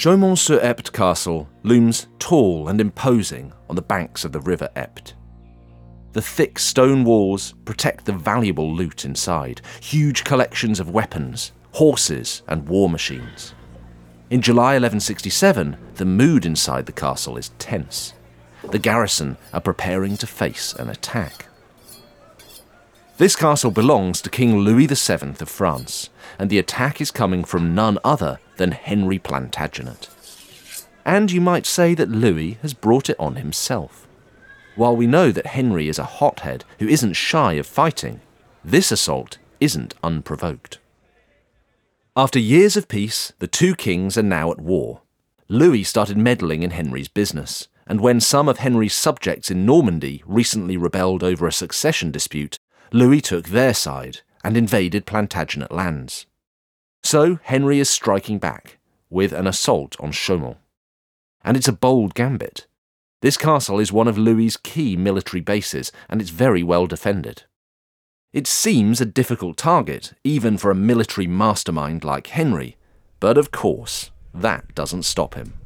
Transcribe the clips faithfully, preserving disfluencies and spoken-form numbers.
Chaumont-sur-Epte Castle looms tall and imposing on the banks of the River Epte. The thick stone walls protect the valuable loot inside, huge collections of weapons, horses, and war machines. In July eleven sixty-seven, the mood inside the castle is tense. The garrison are preparing to face an attack. This castle belongs to King Louis the Seventh of France, and the attack is coming from none other than Henry Plantagenet. And you might say that Louis has brought it on himself. While we know that Henry is a hothead who isn't shy of fighting, this assault isn't unprovoked. After years of peace, the two kings are now at war. Louis started meddling in Henry's business, and when some of Henry's subjects in Normandy recently rebelled over a succession dispute, Louis took their side and invaded Plantagenet lands. So Henry is striking back with an assault on Chaumont. And it's a bold gambit. This castle is one of Louis's key military bases, and it's very well defended. It seems a difficult target, even for a military mastermind like Henry, but of course, that doesn't stop him.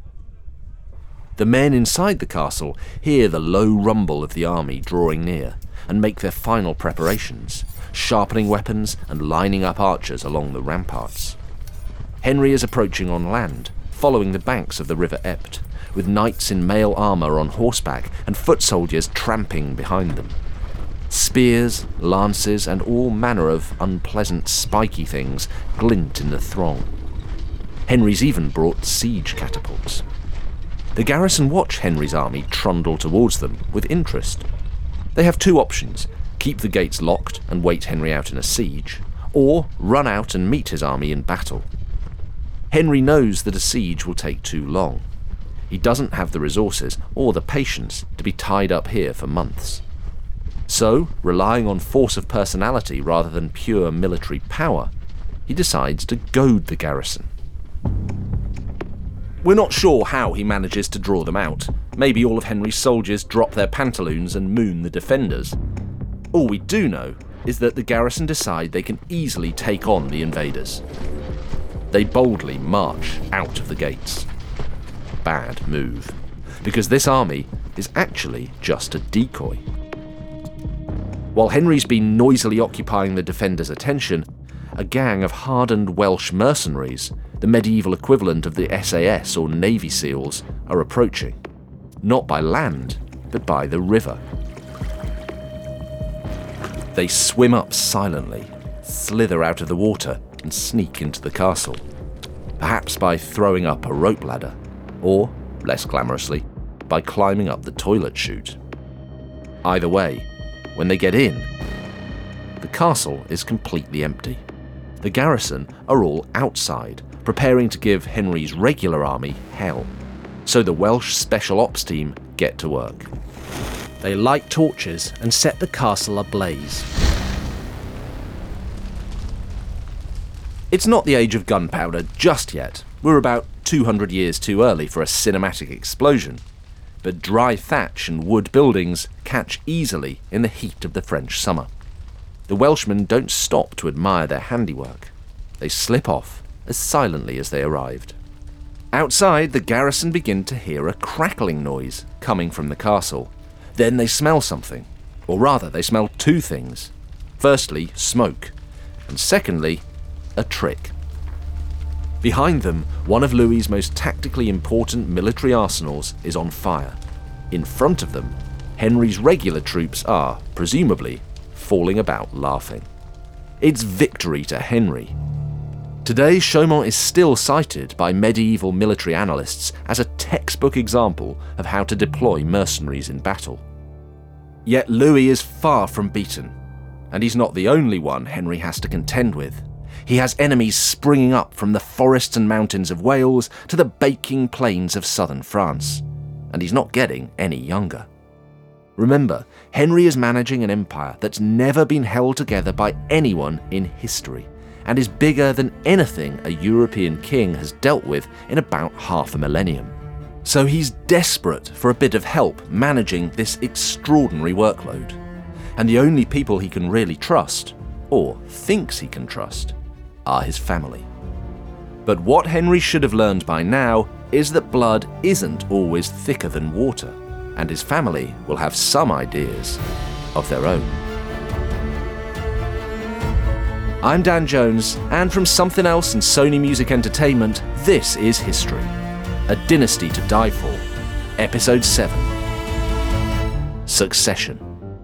The men inside the castle hear the low rumble of the army drawing near and make their final preparations, sharpening weapons and lining up archers along the ramparts. Henry is approaching on land, following the banks of the River Epte, with knights in mail armour on horseback and foot soldiers tramping behind them. Spears, lances, and all manner of unpleasant spiky things glint in the throng. Henry's even brought siege catapults. The garrison watch Henry's army trundle towards them with interest. They have two options: keep the gates locked and wait Henry out in a siege, or run out and meet his army in battle. Henry knows that a siege will take too long. He doesn't have the resources or the patience to be tied up here for months. So, relying on force of personality rather than pure military power, he decides to goad the garrison. We're not sure how he manages to draw them out. Maybe all of Henry's soldiers drop their pantaloons and moon the defenders. All we do know is that the garrison decide they can easily take on the invaders. They boldly march out of the gates. Bad move, because this army is actually just a decoy. While Henry's been noisily occupying the defenders' attention, a gang of hardened Welsh mercenaries, the medieval equivalent of the S A S or Navy SEALs, are approaching. Not by land, but by the river. They swim up silently, slither out of the water, and sneak into the castle. Perhaps by throwing up a rope ladder, or, less glamorously, by climbing up the toilet chute. Either way, when they get in, the castle is completely empty. The garrison are all outside, preparing to give Henry's regular army hell. So the Welsh Special Ops team get to work. They light torches and set the castle ablaze. It's not the age of gunpowder just yet. We're about two hundred years too early for a cinematic explosion. But dry thatch and wood buildings catch easily in the heat of the French summer. The Welshmen don't stop to admire their handiwork. They slip off as silently as they arrived. Outside, the garrison begin to hear a crackling noise coming from the castle. Then they smell something, or rather they smell two things. Firstly, smoke, and secondly, a trick. Behind them, one of Louis's most tactically important military arsenals is on fire. In front of them, Henry's regular troops are, presumably, falling about laughing. It's victory to Henry. Today, Chaumont is still cited by medieval military analysts as a textbook example of how to deploy mercenaries in battle. Yet Louis is far from beaten, and he's not the only one Henry has to contend with. He has enemies springing up from the forests and mountains of Wales to the baking plains of southern France, and he's not getting any younger. Remember, Henry is managing an empire that's never been held together by anyone in history, and is bigger than anything a European king has dealt with in about half a millennium. So he's desperate for a bit of help managing this extraordinary workload. And the only people he can really trust, or thinks he can trust, are his family. But what Henry should have learned by now is that blood isn't always thicker than water, and his family will have some ideas of their own. I'm Dan Jones, and from Something Else and Sony Music Entertainment, this is History, A Dynasty to Die For, Episode seven, Succession.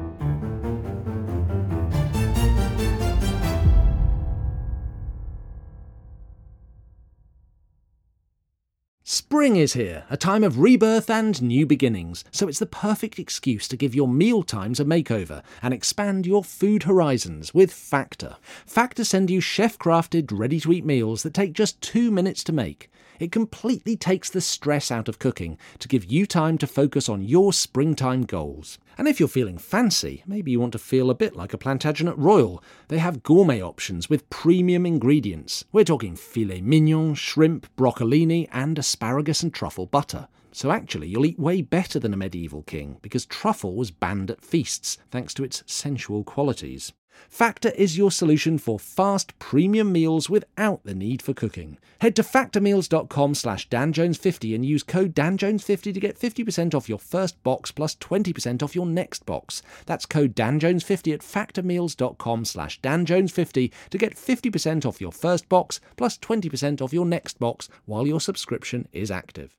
Spring is here, a time of rebirth and new beginnings, so it's the perfect excuse to give your meal times a makeover and expand your food horizons with Factor. Factor send you chef-crafted, ready-to-eat meals that take just two minutes to make. It completely takes the stress out of cooking to give you time to focus on your springtime goals. And if you're feeling fancy, maybe you want to feel a bit like a Plantagenet royal, they have gourmet options with premium ingredients. We're talking filet mignon, shrimp, broccolini, and asparagus and truffle butter. So actually, you'll eat way better than a medieval king, because truffle was banned at feasts thanks to its sensual qualities. Factor is your solution for fast premium meals without the need for cooking. Head to factormeals.com slash danjones50 and use code Dan Jones fifty to get fifty percent off your first box plus twenty percent off your next box. That's code Dan Jones fifty at factormeals.com slash danjones50 to get fifty percent off your first box plus twenty percent off your next box while your subscription is active.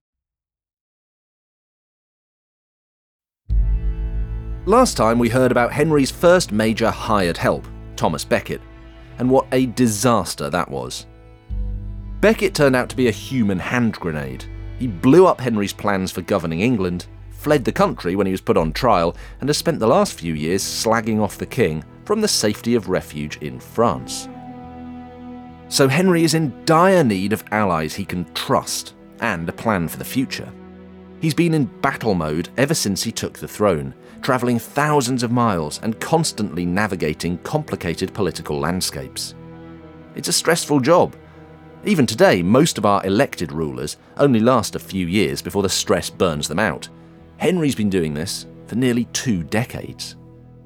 Last time we heard about Henry's first major hired help, Thomas Becket, and what a disaster that was. Becket turned out to be a human hand grenade. He blew up Henry's plans for governing England, fled the country when he was put on trial, and has spent the last few years slagging off the king from the safety of refuge in France. So Henry is in dire need of allies he can trust, and a plan for the future. He's been in battle mode ever since he took the throne, travelling thousands of miles and constantly navigating complicated political landscapes. It's a stressful job. Even today, most of our elected rulers only last a few years before the stress burns them out. Henry's been doing this for nearly two decades.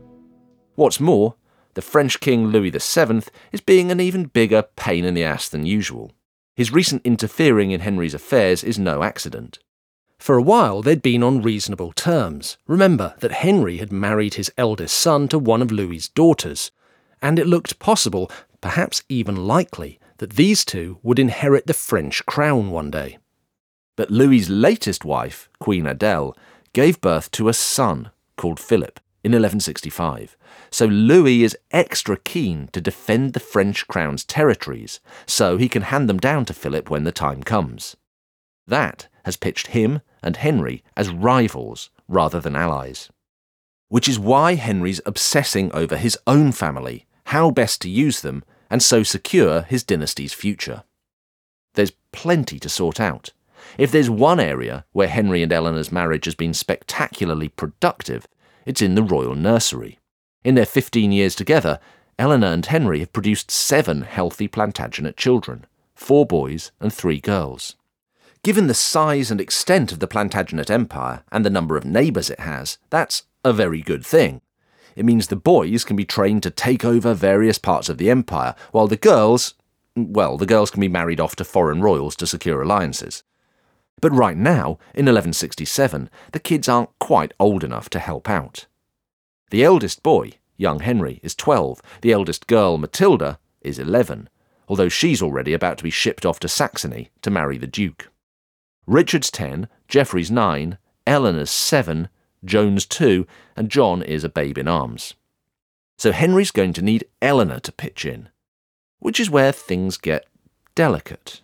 What's more, the French King Louis the seventh is being an even bigger pain in the ass than usual. His recent interfering in Henry's affairs is no accident. For a while, they'd been on reasonable terms. Remember that Henry had married his eldest son to one of Louis's daughters, and it looked possible, perhaps even likely, that these two would inherit the French crown one day. But Louis's latest wife, Queen Adele, gave birth to a son called Philip in eleven sixty-five, so Louis is extra keen to defend the French crown's territories so he can hand them down to Philip when the time comes. That has pitched him and Henry as rivals rather than allies. Which is why Henry's obsessing over his own family, how best to use them, and so secure his dynasty's future. There's plenty to sort out. If there's one area where Henry and Eleanor's marriage has been spectacularly productive, it's in the royal nursery. In their fifteen years together, Eleanor and Henry have produced seven healthy Plantagenet children, four boys and three girls. Given the size and extent of the Plantagenet Empire and the number of neighbours it has, that's a very good thing. It means the boys can be trained to take over various parts of the empire, while the girls, well, the girls can be married off to foreign royals to secure alliances. But right now, in eleven sixty-seven, the kids aren't quite old enough to help out. The eldest boy, young Henry, is twelve, the eldest girl, Matilda, is eleven, although she's already about to be shipped off to Saxony to marry the Duke. Richard's ten, Geoffrey's nine, Eleanor's seven, Joan's two, and John is a babe in arms. So Henry's going to need Eleanor to pitch in, which is where things get delicate.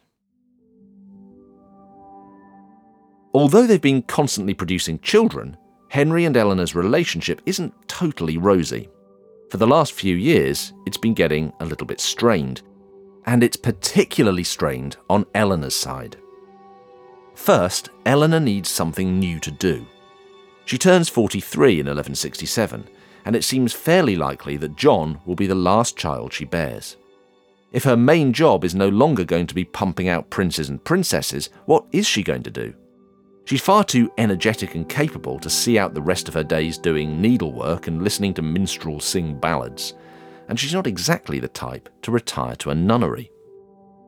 Although they've been constantly producing children, Henry and Eleanor's relationship isn't totally rosy. For the last few years, it's been getting a little bit strained, and it's particularly strained on Eleanor's side. First, Eleanor needs something new to do. She turns forty-three in eleven sixty-seven, and it seems fairly likely that John will be the last child she bears. If her main job is no longer going to be pumping out princes and princesses, what is she going to do? She's far too energetic and capable to see out the rest of her days doing needlework and listening to minstrels sing ballads, and she's not exactly the type to retire to a nunnery.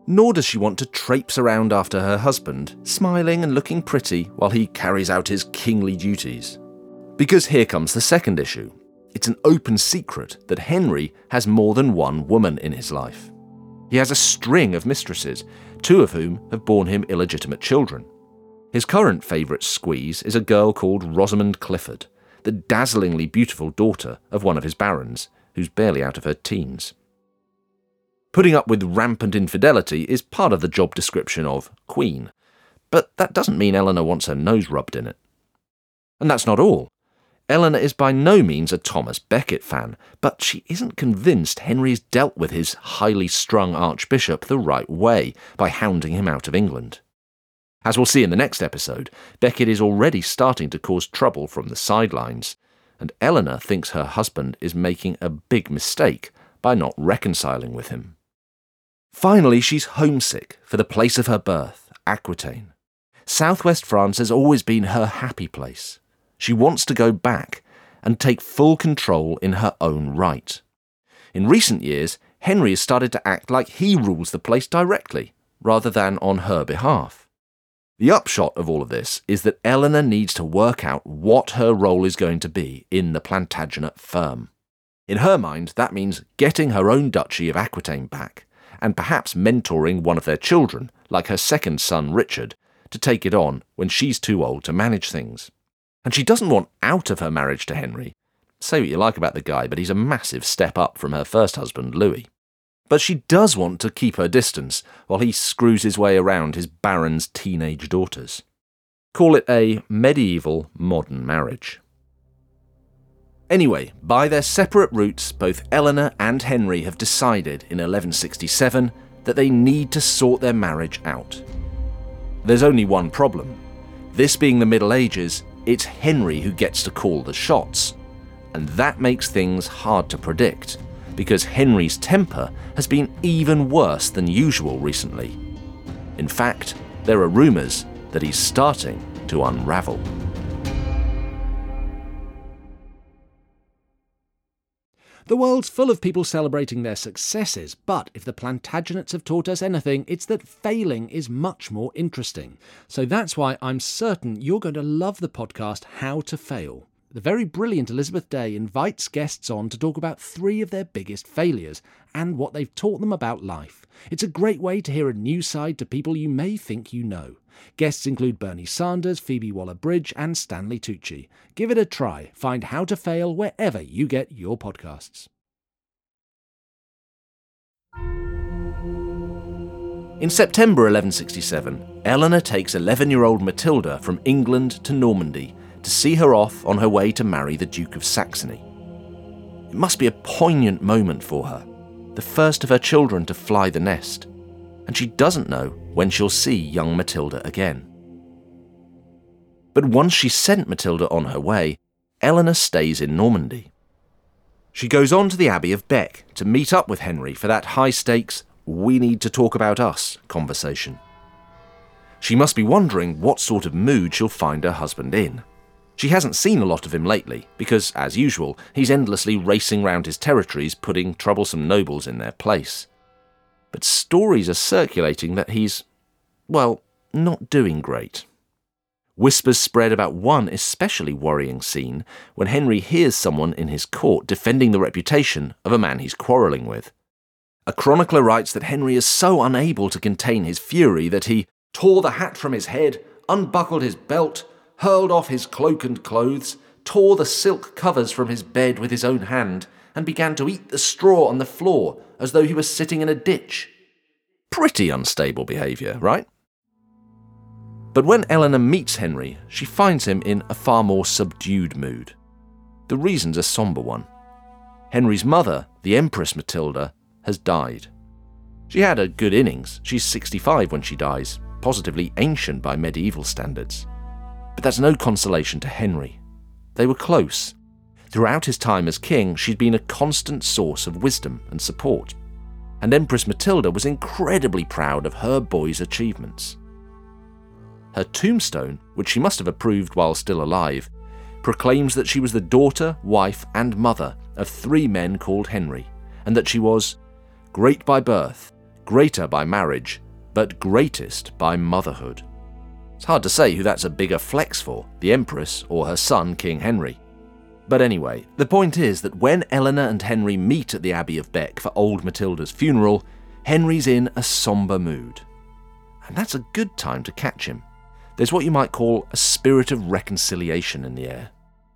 Nor does she want to traipse around after her husband, smiling and looking pretty while he carries out his kingly duties. Because here comes the second issue. It's an open secret that Henry has more than one woman in his life. He has a string of mistresses, two of whom have borne him illegitimate children. His current favourite squeeze is a girl called Rosamond Clifford, the dazzlingly beautiful daughter of one of his barons, who's barely out of her teens. Putting up with rampant infidelity is part of the job description of Queen, but that doesn't mean Eleanor wants her nose rubbed in it. And that's not all. Eleanor is by no means a Thomas Becket fan, but she isn't convinced Henry has dealt with his highly strung archbishop the right way by hounding him out of England. As we'll see in the next episode, Becket is already starting to cause trouble from the sidelines, and Eleanor thinks her husband is making a big mistake by not reconciling with him. Finally, she's homesick for the place of her birth, Aquitaine. Southwest France has always been her happy place. She wants to go back and take full control in her own right. In recent years, Henry has started to act like he rules the place directly, rather than on her behalf. The upshot of all of this is that Eleanor needs to work out what her role is going to be in the Plantagenet firm. In her mind, that means getting her own duchy of Aquitaine back, and perhaps mentoring one of their children, like her second son Richard, to take it on when she's too old to manage things. And she doesn't want out of her marriage to Henry. Say what you like about the guy, but he's a massive step up from her first husband, Louis. But she does want to keep her distance while he screws his way around his baron's teenage daughters. Call it a medieval modern marriage. Anyway, by their separate routes, both Eleanor and Henry have decided in eleven sixty-seven that they need to sort their marriage out. There's only one problem. This being the Middle Ages, it's Henry who gets to call the shots. And that makes things hard to predict, because Henry's temper has been even worse than usual recently. In fact, there are rumours that he's starting to unravel. The world's full of people celebrating their successes, but if the Plantagenets have taught us anything, it's that failing is much more interesting. So that's why I'm certain you're going to love the podcast How to Fail. The very brilliant Elizabeth Day invites guests on to talk about three of their biggest failures and what they've taught them about life. It's a great way to hear a new side to people you may think you know. Guests include Bernie Sanders, Phoebe Waller-Bridge and Stanley Tucci. Give it a try. Find How to Fail wherever you get your podcasts. In September eleven sixty-seven, Eleanor takes eleven-year-old Matilda from England to Normandy to see her off on her way to marry the Duke of Saxony. It must be a poignant moment for her, the first of her children to fly the nest, and she doesn't know when she'll see young Matilda again. But once she's sent Matilda on her way, Eleanor stays in Normandy. She goes on to the Abbey of Bec to meet up with Henry for that high-stakes, we need to talk about us conversation. She must be wondering what sort of mood she'll find her husband in. She hasn't seen a lot of him lately, because, as usual, he's endlessly racing round his territories, putting troublesome nobles in their place. But stories are circulating that he's, well, not doing great. Whispers spread about one especially worrying scene when Henry hears someone in his court defending the reputation of a man he's quarrelling with. A chronicler writes that Henry is so unable to contain his fury that he tore the hat from his head, unbuckled his belt, hurled off his cloak and clothes, tore the silk covers from his bed with his own hand, and began to eat the straw on the floor as though he was sitting in a ditch. Pretty unstable behaviour, right? But when Eleanor meets Henry, she finds him in a far more subdued mood. The reason's a sombre one. Henry's mother, the Empress Matilda, has died. She had a good innings. She's sixty-five when she dies, positively ancient by medieval standards. But that's no consolation to Henry. They were close. Throughout his time as king, she'd been a constant source of wisdom and support. And Empress Matilda was incredibly proud of her boy's achievements. Her tombstone, which she must have approved while still alive, proclaims that she was the daughter, wife, and mother of three men called Henry, and that she was great by birth, greater by marriage, but greatest by motherhood. It's hard to say who that's a bigger flex for, the Empress or her son, King Henry. But anyway, the point is that when Eleanor and Henry meet at the Abbey of Bec for old Matilda's funeral, Henry's in a sombre mood. And that's a good time to catch him. There's what you might call a spirit of reconciliation in the air.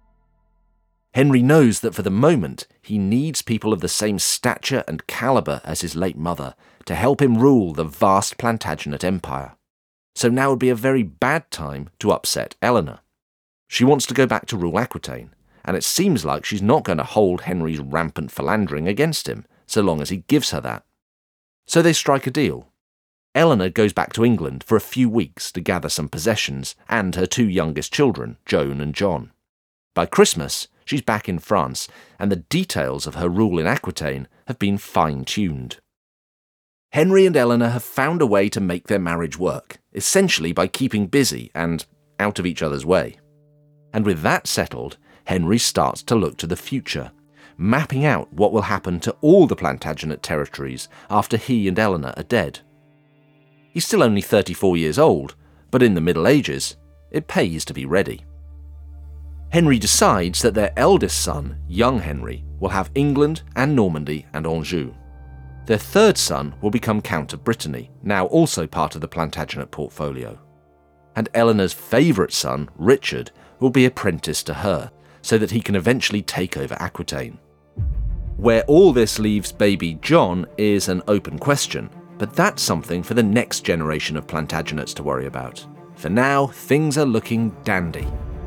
Henry knows that for the moment he needs people of the same stature and calibre as his late mother to help him rule the vast Plantagenet Empire. So now would be a very bad time to upset Eleanor. She wants to go back to rule Aquitaine, and it seems like she's not going to hold Henry's rampant philandering against him, so long as he gives her that. So they strike a deal. Eleanor goes back to England for a few weeks to gather some possessions and her two youngest children, Joan and John. By Christmas, she's back in France, and the details of her rule in Aquitaine have been fine-tuned. Henry and Eleanor have found a way to make their marriage work, essentially by keeping busy and out of each other's way. And with that settled, Henry starts to look to the future, mapping out what will happen to all the Plantagenet territories after he and Eleanor are dead. He's still only thirty-four years old, but in the Middle Ages, it pays to be ready. Henry decides that their eldest son, young Henry, will have England and Normandy and Anjou. Their third son will become Count of Brittany, now also part of the Plantagenet portfolio. And Eleanor's favourite son, Richard, will be apprenticed to her, so that he can eventually take over Aquitaine. Where all this leaves baby John is an open question, but that's something for the next generation of Plantagenets to worry about. For now, things are looking dandy.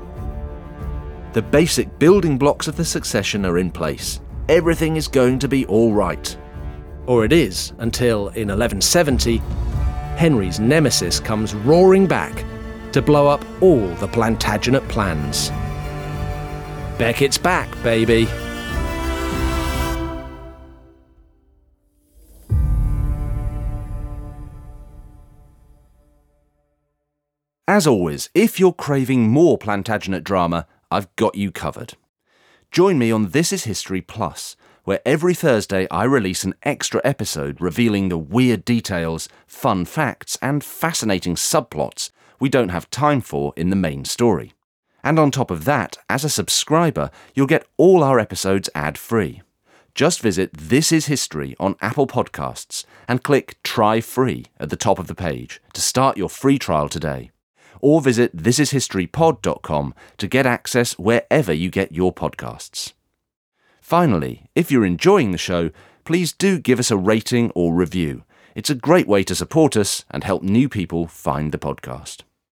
The basic building blocks of the succession are in place. Everything is going to be all right. Or it is, until in eleven seventy, Henry's nemesis comes roaring back to blow up all the Plantagenet plans. Beckett's back, baby. As always, if you're craving more Plantagenet drama, I've got you covered. Join me on This Is History Plus, where every Thursday I release an extra episode revealing the weird details, fun facts, and fascinating subplots we don't have time for in the main story. And on top of that, as a subscriber, you'll get all our episodes ad-free. Just visit This Is History on Apple Podcasts and click Try Free at the top of the page to start your free trial today. Or visit this is history pod dot com to get access wherever you get your podcasts. Finally, if you're enjoying the show, please do give us a rating or review. It's a great way to support us and help new people find the podcast.